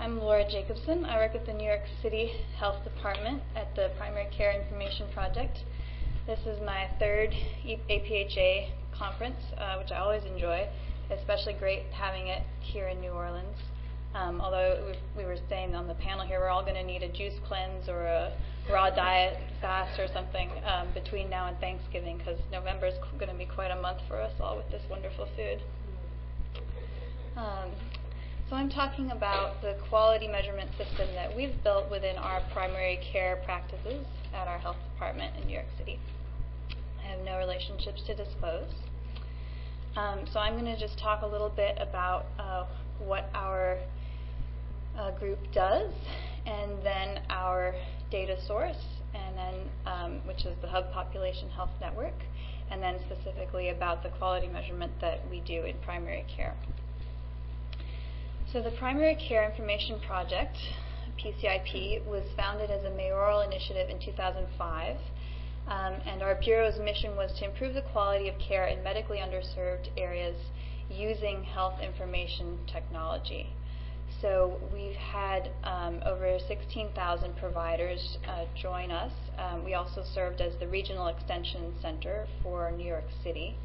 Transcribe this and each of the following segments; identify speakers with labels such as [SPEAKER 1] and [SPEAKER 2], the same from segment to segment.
[SPEAKER 1] I'm Laura Jacobson. I work with the New York City Health Department at the Primary Care Information Project. This is my third APHA conference, which I always enjoy. Especially great having it here in New Orleans. Although we were saying on the panel here, we're all going to need a juice cleanse or a raw diet fast or something between now and Thanksgiving, because November is going to be quite a month for us all with this wonderful food. So I'm talking about the quality measurement system that we've built within our primary care practices at our health department in New York City. I have no relationships to disclose. So I'm going to just talk a little bit about what our group does, and then our data source, and then which is the Hub Population Health Network, and then specifically about the quality measurement that we do in primary care. So the Primary Care Information Project, PCIP, was founded as a mayoral initiative in 2005. And our Bureau's mission was to improve the quality of care in medically underserved areas using health information technology. So we've had over 16,000 providers join us. We also served as the Regional Extension Center for New York City.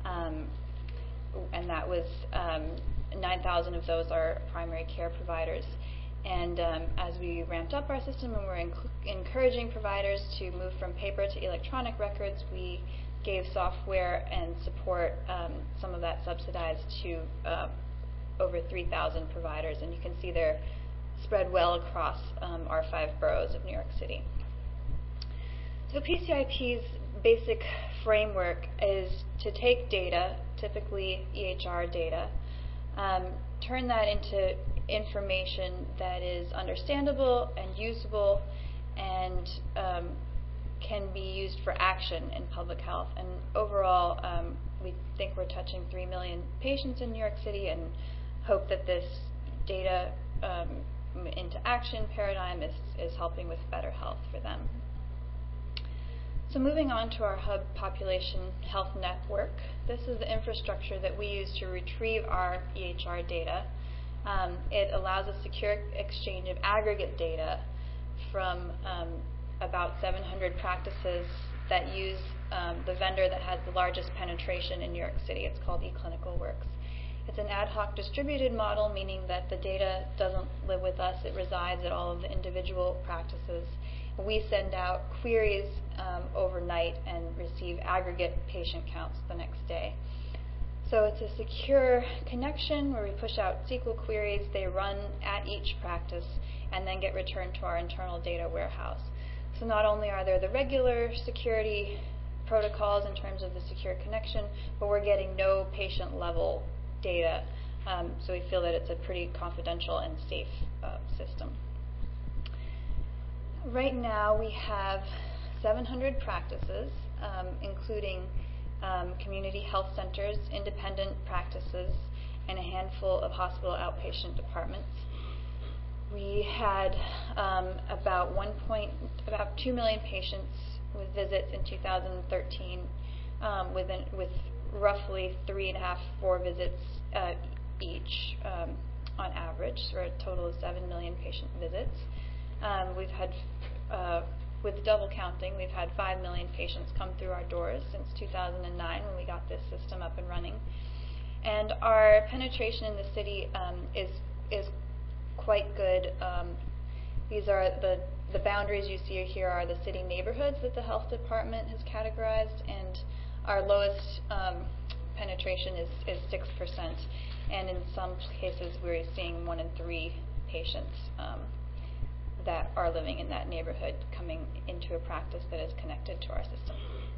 [SPEAKER 1] And that was 9,000 of those are primary care providers. And as we ramped up our system and we're encouraging providers to move from paper to electronic records, we gave software and support, some of that subsidized to over 3,000 providers. And you can see they're spread well across our 5 boroughs of New York City. So PCIP's basic framework is to take data, typically EHR data, turn that into information that is understandable and usable and can be used for action in public health. And overall, we think we're touching 3 million patients in New York City and hope that this data into action paradigm is helping with better health for them. So moving on to our Hub Population Health Network, this is the infrastructure that we use to retrieve our EHR data. It allows a secure exchange of aggregate data from about 700 practices that use the vendor that has the largest penetration in New York City. It's called eClinicalWorks. It's an ad hoc distributed model, meaning that the data doesn't live with us. It resides at all of the individual practices. We send out queries overnight and receive aggregate patient counts the next day. So it's a secure connection where we push out SQL queries. They run at each practice and then get returned to our internal data warehouse. So not only are there the regular security protocols in terms of the secure connection, but we're getting no patient-level data. So we feel that it's a pretty confidential and safe system. Right now we have 700 practices, including community health centers, independent practices, and a handful of hospital outpatient departments. We had about 2 million patients with visits in 2013, with roughly 3.5-4 visits each on average, for a total of 7 million patient visits. We've had, with double counting, we've had 5 million patients come through our doors since 2009 when we got this system up and running. And our penetration in the city is quite good. These are the boundaries you see here are the city neighborhoods that the health department has categorized, and our lowest penetration is 6%. And in some cases we're seeing 1 in 3 patients that are living in that neighborhood coming into a practice that is connected to our system.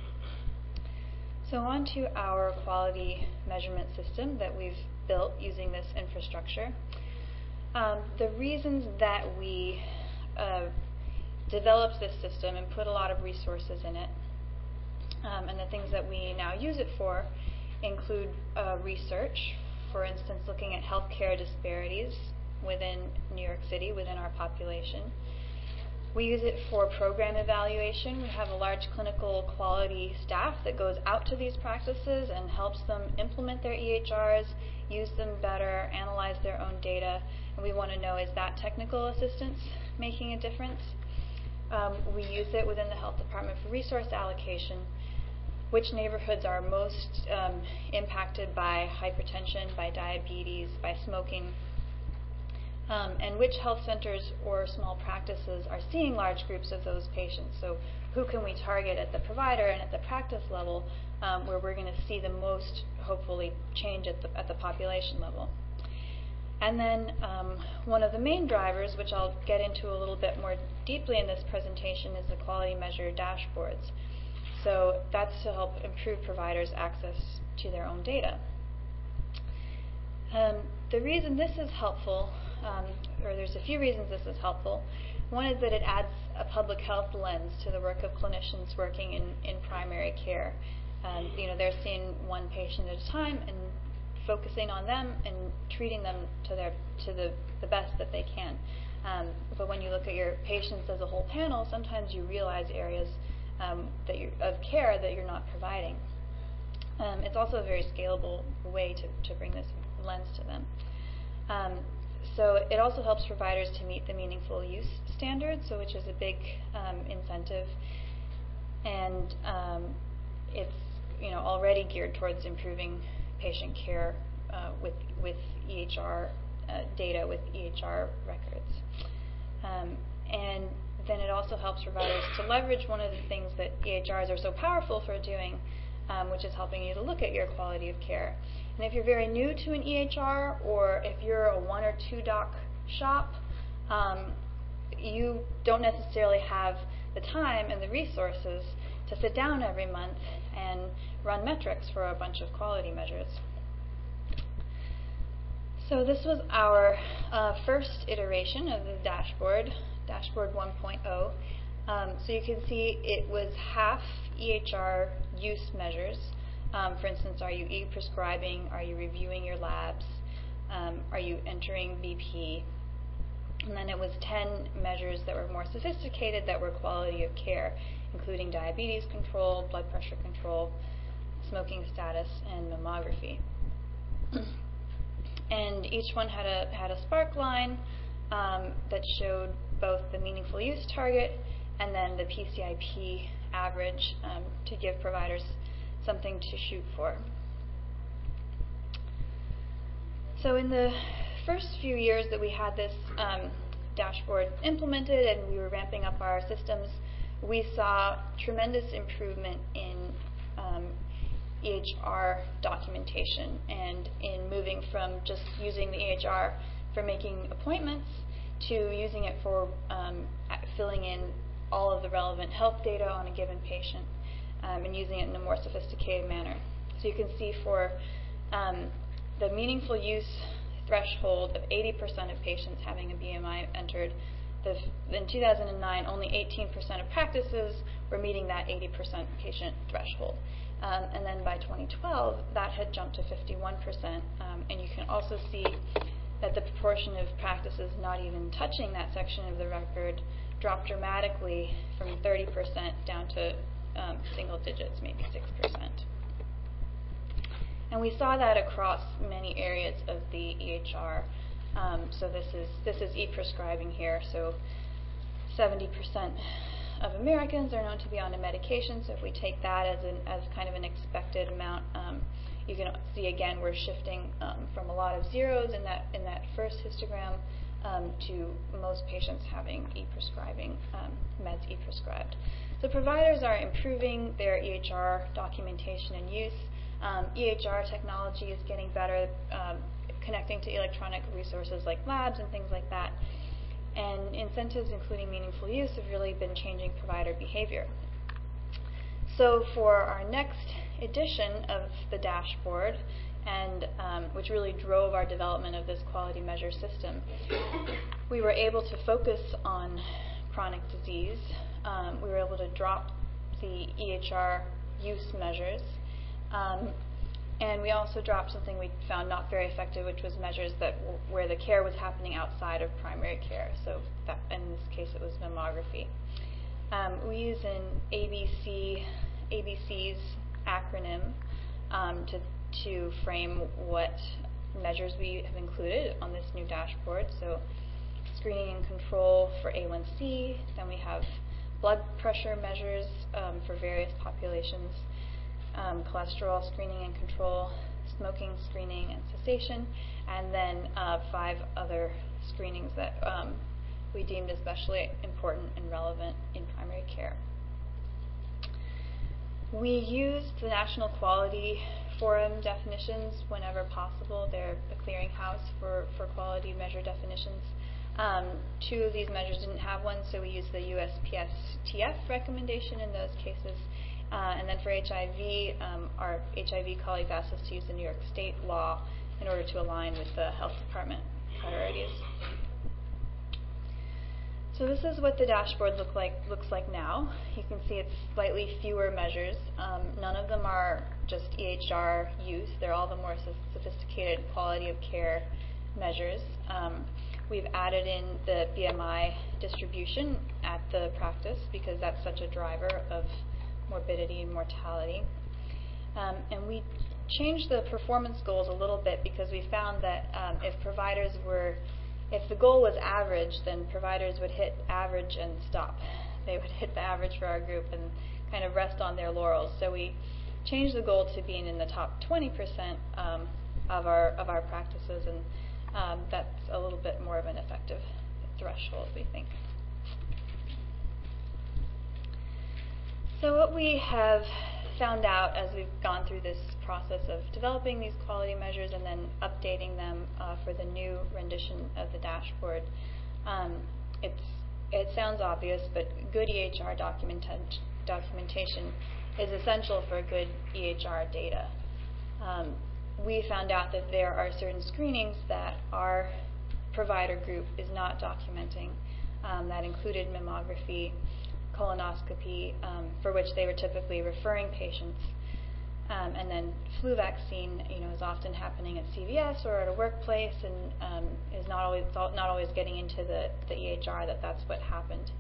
[SPEAKER 1] So on to our quality measurement system that we've built using this infrastructure. The reasons that we developed this system and put a lot of resources in it, and the things that we now use it for, include research, for instance, looking at healthcare disparities within New York City, within our population. We use it for program evaluation. We have a large clinical quality staff that goes out to these practices and helps them implement their EHRs, use them better, analyze their own data, and we want to know, is that technical assistance making a difference? We use it within the health department for resource allocation. Which neighborhoods are most impacted by hypertension, by diabetes, by smoking, and which health centers or small practices are seeing large groups of those patients. So who can we target at the provider and at the practice level where we're going to see the most, hopefully, change at the population level. And then one of the main drivers, which I'll get into a little bit more deeply in this presentation, is the quality measure dashboards. So that's to help improve providers' access to their own data. The reason this is helpful, or there's a few reasons this is helpful. One is that it adds a public health lens to the work of clinicians working in primary care. They're seeing one patient at a time and focusing on them and treating them to the best that they can. But when you look at your patients as a whole panel, sometimes you realize areas of care that you're not providing. It's also a very scalable way to bring this lens to them. So it also helps providers to meet the meaningful use standards, which is a big incentive, and it's already geared towards improving patient care with EHR data, with EHR records. And then it also helps providers to leverage one of the things that EHRs are so powerful for doing, which is helping you to look at your quality of care. And if you're very new to an EHR, or if you're a 1 or 2 doc shop, you don't necessarily have the time and the resources to sit down every month and run metrics for a bunch of quality measures. So this was our first iteration of the dashboard, Dashboard 1.0. So you can see it was half EHR use measures. For instance, are you e-prescribing? Are you reviewing your labs? Are you entering BP? And then it was 10 measures that were more sophisticated that were quality of care, including diabetes control, blood pressure control, smoking status, and mammography. And each one had a spark line that showed both the meaningful use target and then the PCIP average to give providers something to shoot for. So in the first few years that we had this dashboard implemented and we were ramping up our systems, we saw tremendous improvement in EHR documentation and in moving from just using the EHR for making appointments to using it for filling in all of the relevant health data on a given patient and using it in a more sophisticated manner. So you can see for the meaningful use threshold of 80% of patients having a BMI entered, in 2009 only 18% of practices were meeting that 80% patient threshold. And then by 2012 that had jumped to 51%, and you can also see that the proportion of practices not even touching that section of the record dropped dramatically from 30% down to single digits, maybe 6%. And we saw that across many areas of the EHR. So this is e-prescribing here. So 70% of Americans are known to be on a medication. So if we take that as kind of an expected amount, you can see again we're shifting from a lot of zeros in that first histogram to most patients having e-prescribing meds e-prescribed. So providers are improving their EHR documentation and use. EHR technology is getting better, connecting to electronic resources like labs and things like that. And incentives, including meaningful use, have really been changing provider behavior. So for our next edition of the dashboard, and which really drove our development of this quality measure system, we were able to focus on chronic disease. We were able to drop the EHR use measures. And we also dropped something we found not very effective, which was measures where the care was happening outside of primary care. So that, in this case, it was mammography. We use an ABC's acronym to frame what measures we have included on this new dashboard. So screening and control for A1C, then we have blood pressure measures for various populations, cholesterol screening and control, smoking screening and cessation, and then 5 other screenings that we deemed especially important and relevant in primary care. We used the National Quality Forum definitions whenever possible. They're a clearinghouse for quality measure definitions. 2 of these measures didn't have one, so we used the USPSTF recommendation in those cases. And then for HIV, our HIV colleagues asked us to use the New York State law in order to align with the health department priorities. So this is what the dashboard looks like now. You can see it's slightly fewer measures. None of them are just EHR use. They're all the more sophisticated quality of care measures. We've added in the BMI distribution at the practice because that's such a driver of morbidity and mortality. And we changed the performance goals a little bit because we found that if the goal was average, then providers would hit average and stop. They would hit the average for our group and kind of rest on their laurels. So we changed the goal to being in the top 20% of our practices, and that's a little bit more of an effective threshold, we think. So what we have found out as we've gone through this process of developing these quality measures and then updating them for the new rendition of the dashboard, it sounds obvious, but good EHR documentation is essential for good EHR data. We found out that there are certain screenings that our provider group is not documenting that included mammography, colonoscopy, for which they were typically referring patients, and then flu vaccine, is often happening at CVS or at a workplace, and is not always getting into the EHR that's what happened.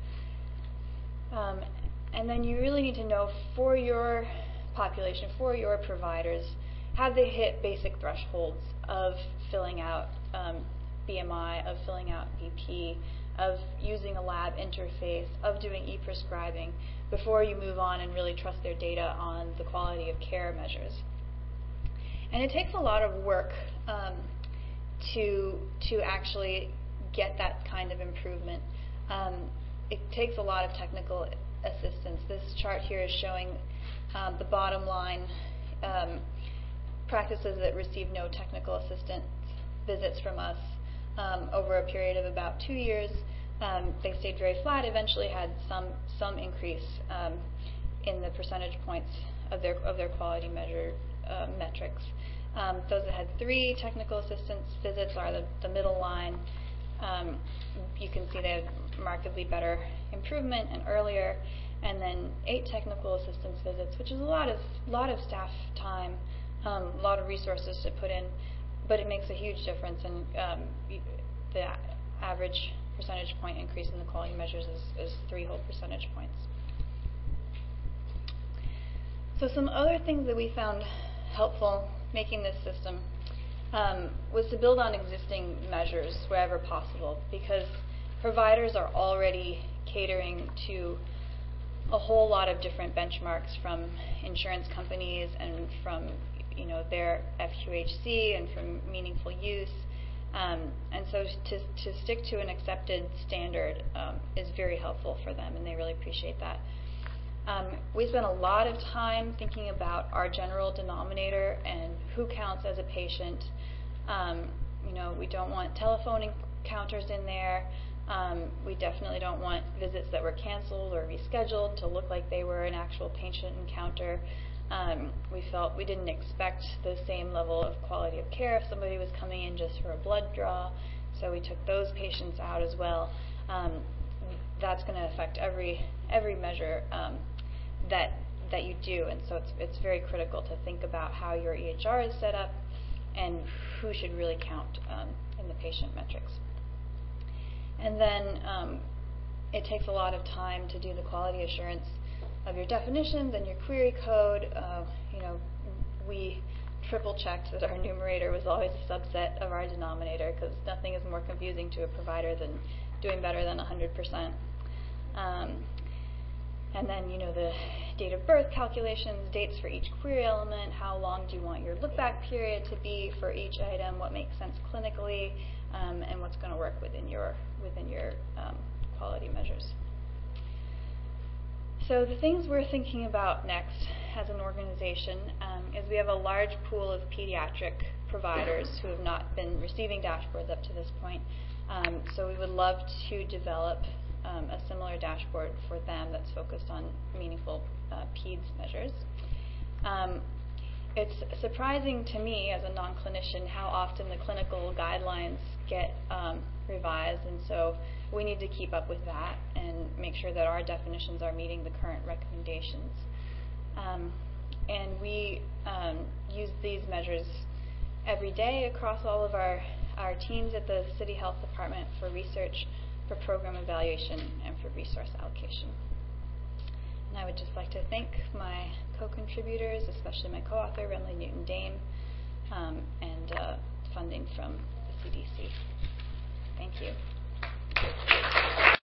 [SPEAKER 1] And then you really need to know for your population, for your providers, have they hit basic thresholds of filling out BMI, of filling out BP, of using a lab interface, of doing e-prescribing, before you move on and really trust their data on the quality of care measures. And it takes a lot of work to actually get that kind of improvement. It takes a lot of technical assistance. This chart here is showing the bottom line practices that receive no technical assistance visits from us over a period of about 2 years. They stayed very flat, eventually had some increase in the percentage points of their quality measure metrics. Those that had 3 technical assistance visits are the middle line. You can see they have markedly better improvement and earlier, and then 8 technical assistance visits, which is a lot of staff time, a lot of resources to put in, but it makes a huge difference, and the average percentage point increase in the quality measures is 3 whole percentage points. So some other things that we found helpful making this system was to build on existing measures wherever possible, because providers are already catering to a whole lot of different benchmarks from insurance companies and from their FQHC and from meaningful use. And so to stick to an accepted standard is very helpful for them, and they really appreciate that. We spent a lot of time thinking about our general denominator and who counts as a patient. We don't want telephone encounters in there. We definitely don't want visits that were canceled or rescheduled to look like they were an actual patient encounter. We felt we didn't expect the same level of quality of care if somebody was coming in just for a blood draw, so we took those patients out as well. That's going to affect every measure that you do, and so it's very critical to think about how your EHR is set up and who should really count in the patient metrics. And then it takes a lot of time to do the quality assurance of your definitions and your query code. We triple-checked that our numerator was always a subset of our denominator, because nothing is more confusing to a provider than doing better than 100%. And then, the date of birth calculations, dates for each query element, how long do you want your look-back period to be for each item, what makes sense clinically, and what's going to work within your quality measures. So the things we're thinking about next as an organization is we have a large pool of pediatric providers who have not been receiving dashboards up to this point. So we would love to develop a similar dashboard for them that's focused on meaningful PEDS measures. It's surprising to me as a non-clinician how often the clinical guidelines get revised, and so we need to keep up with that and make sure that our definitions are meeting the current recommendations. And we use these measures every day across all of our teams at the City Health Department for research, for program evaluation, and for resource allocation. And I would just like to thank my co-contributors, especially my co-author, Remley Newton-Dame, and funding from the CDC. Thank you.